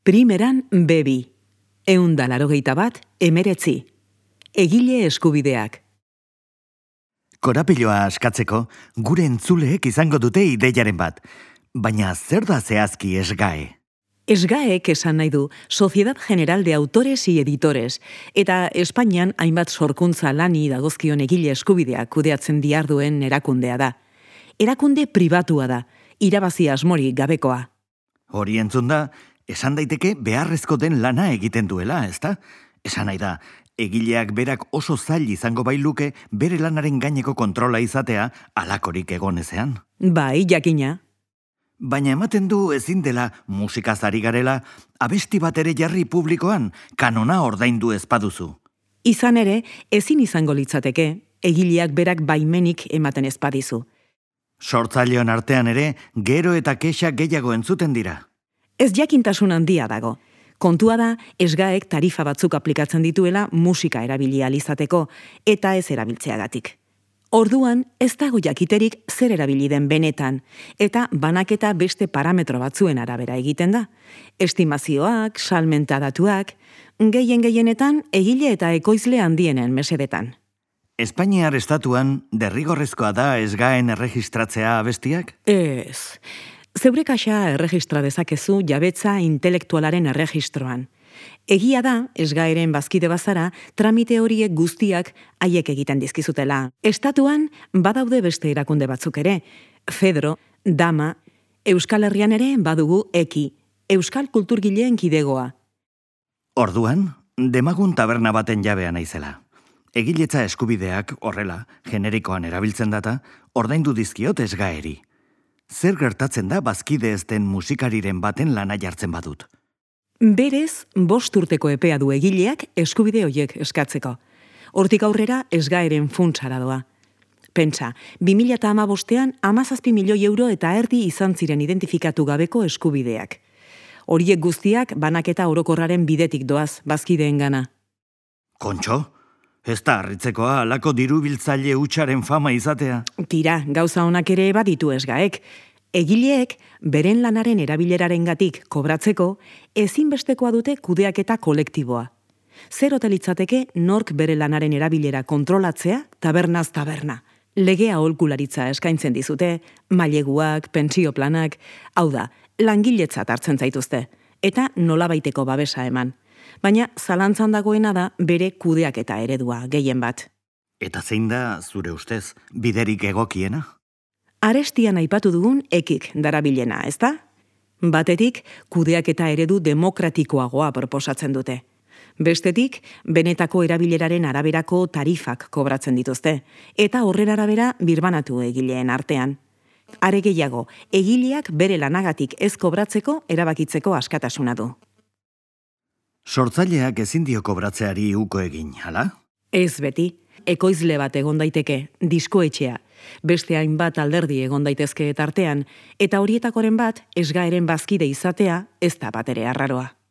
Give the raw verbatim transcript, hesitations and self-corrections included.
Primeran bebi. Eunda larogeita bat, emeretzi. Egile eskubideak. Korapiloa askatzeko, gure entzuleek izango dute ideiaren bat. Baina zer da zehazki esgae? Esgaek esan nahi du Sociedad General de Autores y Editores, eta Espainian hainbat sorkuntza lani dagozkion egile eskubideak kudeatzen diarduen erakundea da. Erakunde pribatua da, irabazi asmorik gabekoa. Hori entzun da, esan daiteke beharrezko den lana egiten duela, ezta? Esan nahi da, egileak berak oso zail izango bailuke bere lanaren gaineko kontrola izatea halakorik egon ezean. Bai, jakina. Baina ematen du ezin dela musikaz ari garela, abesti bat ere jarri publikoan, kanona ordaindu ez baduzu. Izan ere, ezin izango litzateke, egileak berak baimenik ematen ez badizu. Sortzaileon artean ere, gero eta kexa gehiago entzuten dira. Ez jakintasun handia dago. Kontua da, esgaek tarifa batzuk aplikatzen dituela musika erabili ahal izateko, eta ez erabiltzeagatik. Orduan, ez dago jakiterik zer erabili den benetan, eta banaketa beste parametro batzuen arabera egiten da. Estimazioak, salmenta datuak, gehien gehienetan egile eta ekoizle handienen mesedetan. Espainiar estatuan derrigorrezkoa da esgaen erregistratzea abestiak? Ez. Zeure kaxa erregistra dezakezu jabetza intelektualaren erregistroan. Egia da, esgaeren bazkide bazara, tramite horiek guztiak haiek egiten dizkizutela. Estatuan, badaude beste erakunde batzuk ere. Fedro, Dama, Euskal Herrian ere badugu Eki, Euskal Kulturgileen kidegoa. Orduan, demagun taberna baten jabea naizela. Egiletza eskubideak horrela, generikoan erabiltzen data, ordaindu dizkiot esgaeri. Zer gertatzen da bazkide ez den musikariren baten lana jartzen badut? Berez, bost urteko epea du egileak eskubide hoiek eskatzeko. Hortik aurrera esgaeren funtsara doa. Pentsa, bi mila hamabostean hamazazpi milioi euro eta erdi izan ziren identifikatu gabeko eskubideak. Horiek guztiak banaketa orokorraren bidetik doaz bazkideengana. Kontxo? Ez da harritzekoa halako dirubiltzaile hutsaren fama izatea. Tira, gauza honak ere baditu esgaek. Egileek, beren lanaren erabilerarengatik kobratzeko, ezinbestekoa dute kudeaketa kolektiboa. Zer ote litzateke nork bere lanaren erabilera kontrolatzea, tabernaz taberna. Legea aholkularitza eskaintzen dizute, maileguak, pentsio planak, hau da, langiletzat hartzen zaituzte, eta nolabaiteko babesa eman. Baina zalantzan dagoena da bere kudeaketa eredua gehien bat. Eta zein da, zure ustez, biderik egokiena? Arestian aipatu dugun ekik darabilena, ezta? Batetik, kudeaketa eredu demokratikoagoa proposatzen dute. Bestetik, benetako erabileraren araberako tarifak kobratzen dituzte, eta horren arabera birbanatu egileen artean. Are gehiago, egileak bere lanagatik ez kobratzeko erabakitzeko askatasuna du. Sortzaileak ezin dio kobratzeari uko egin, hala? Ez beti, ekoizle bat egon daiteke, diskoetxea, beste hainbat alderdi egon daitezke tartean, eta horietakoren bat esgaeren bazkide izatea ez da batere arraroa.